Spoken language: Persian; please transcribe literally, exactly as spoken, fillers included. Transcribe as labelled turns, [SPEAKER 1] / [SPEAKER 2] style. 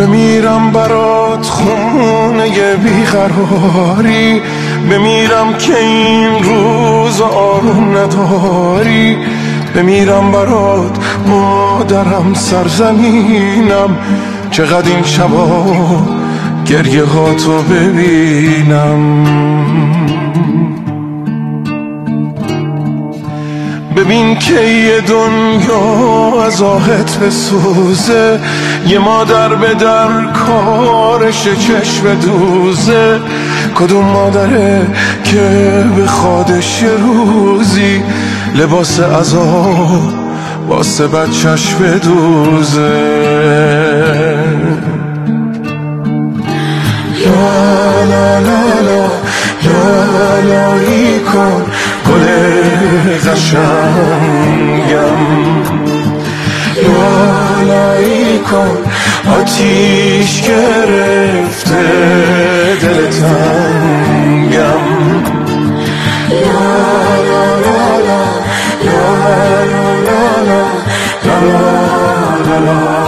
[SPEAKER 1] بمیرم برات خونه بیقراری، بمیرم که این روز آروم نداری، بمیرم برات مادرم سرزمینم، چقدر این شبا گریه ها تو ببینم. ببین که یه دنیا از آهت بسوزه، یه مادر به در کارش چشم دوزه، کدوم مادره که به خودش یه روزی لباس عذاب واسه بچهش بدوزه. لا لا لا لا لا لایی کن گل قشنگم، لالایی کن آتیش گرفته دل تنگم. لا لا لا لا لا لا لا لا لا لا